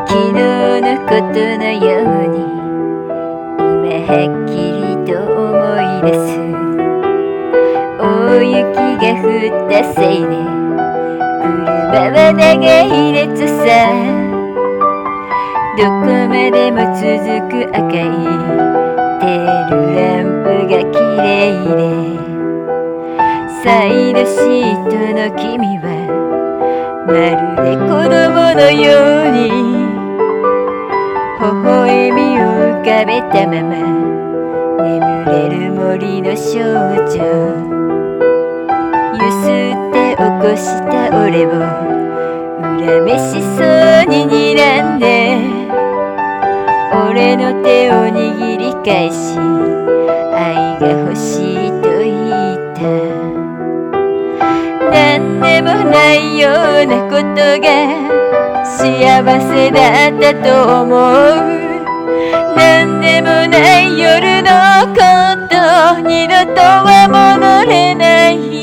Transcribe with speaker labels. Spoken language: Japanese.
Speaker 1: 昨日のことのように今はっきりと思い出す。大雪が降ったせいで車は長い列さ。どこまでも続く赤いテールランプが綺麗で、サイドシートの君はまるで子供のように微笑みを浮かべたまま眠れる森の少女。ゆすって起こした俺を恨めしそうに睨んで、俺の手を握り返し愛が欲しいと言った。何でもないようなことが幸せだったと思う。何でもない夜のこと二度とは戻れない。